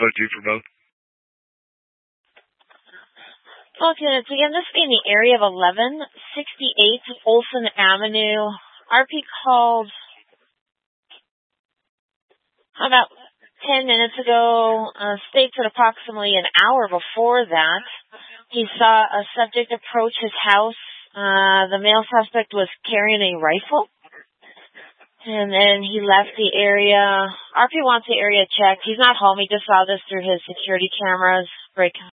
do for both. Okay, it's again, this being the area of 1168 Olson Avenue. RP called about 10 minutes ago, states that approximately an hour before that, he saw a subject approach his house. The male suspect was carrying a rifle. And then he left the area. RP wants the area checked. He's not home. He just saw this through his security cameras.